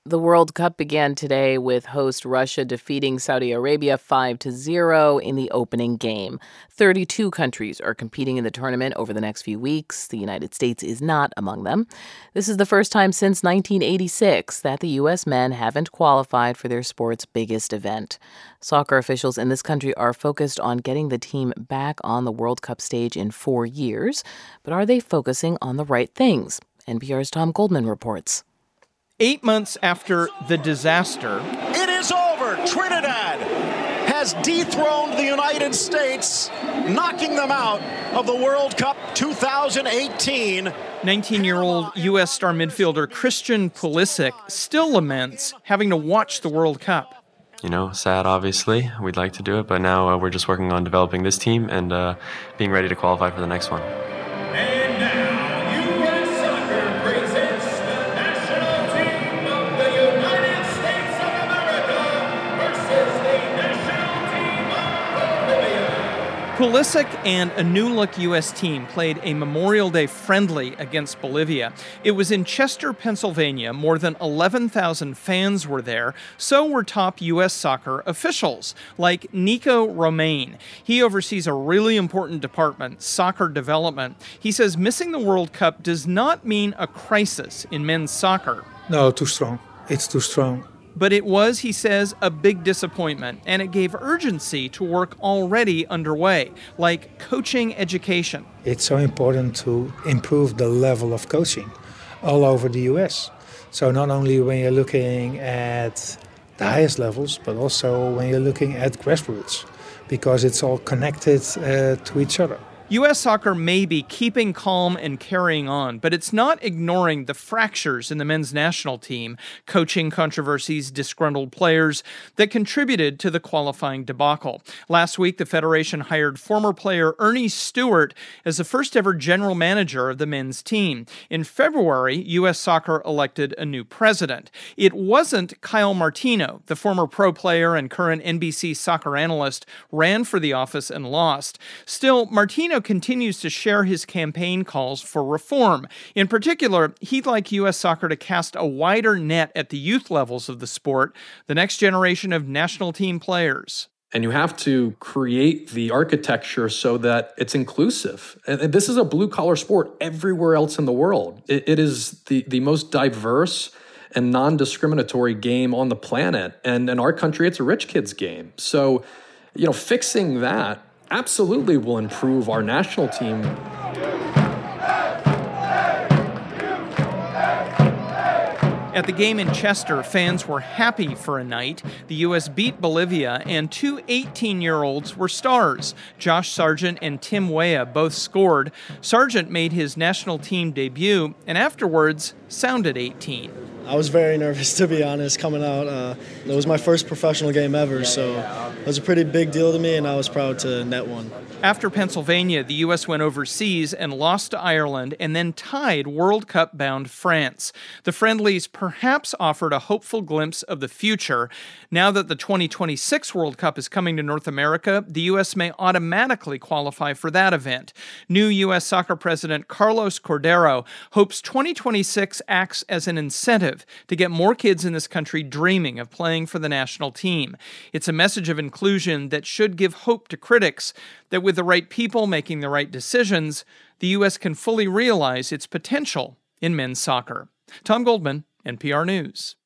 The World Cup began today with host Russia defeating Saudi Arabia 5-0 in the opening game. 32 countries are competing in the tournament over the next few weeks. The United States is not among them. This is the first time since 1986 that the U.S. men haven't qualified for their sport's biggest event. Soccer officials in this country are focused on getting the team back on the World Cup stage in 4 years. But are they focusing on the right things? NPR's Tom Goldman reports. 8 months after the disaster, it is over. Trinidad has dethroned the United States, knocking them out of the World Cup 2018. 19-year-old U.S. star midfielder Christian Pulisic still laments having to watch the World Cup. Sad, obviously. We'd like to do it, but now we're just working on developing this team and being ready to qualify for the next one. And now, U.S. Soccer presents the national team of the United States of America versus the national team of Bolivia. Pulisic and a new-look U.S. team played a Memorial Day friendly against Bolivia. It was in Chester, Pennsylvania. More than 11,000 fans were there. So were top U.S. soccer officials, like Nico Romain. He oversees a really important department, soccer development. He says missing the World Cup does not mean a crisis in men's soccer. No, too strong. It's too strong. But it was, he says, a big disappointment, and it gave urgency to work already underway, like coaching education. It's so important to improve the level of coaching all over the U.S. So not only when you're looking at the highest levels, but also when you're looking at grassroots, because it's all connected to each other. U.S. soccer may be keeping calm and carrying on, but it's not ignoring the fractures in the men's national team, coaching controversies, disgruntled players that contributed to the qualifying debacle. Last week, the Federation hired former player Ernie Stewart as the first-ever general manager of the men's team. In February, U.S. soccer elected a new president. It wasn't Kyle Martino, the former pro player and current NBC soccer analyst, ran for the office and lost. Still, Martino continues to share his campaign calls for reform. In particular, he'd like U.S. soccer to cast a wider net at the youth levels of the sport, the next generation of national team players. And you have to create the architecture so that it's inclusive. And this is a blue-collar sport everywhere else in the world. It is the most diverse and non-discriminatory game on the planet. And in our country, it's a rich kid's game. So, fixing that absolutely will improve our national team. At the game in Chester, fans were happy for a night. The U.S. beat Bolivia, and two 18-year-olds were stars. Josh Sargent and Tim Weah both scored. Sargent made his national team debut, and afterwards sounded 18. I was very nervous, to be honest, coming out. It was my first professional game ever, so it was a pretty big deal to me, and I was proud to net one. After Pennsylvania, the U.S. went overseas and lost to Ireland and then tied World Cup-bound France. The friendlies perhaps offered a hopeful glimpse of the future. Now that the 2026 World Cup is coming to North America, the U.S. may automatically qualify for that event. New U.S. soccer president Carlos Cordero hopes 2026 acts as an incentive to get more kids in this country dreaming of playing for the national team. It's a message of inclusion that should give hope to critics that with the right people making the right decisions, the U.S. can fully realize its potential in men's soccer. Tom Goldman, NPR News.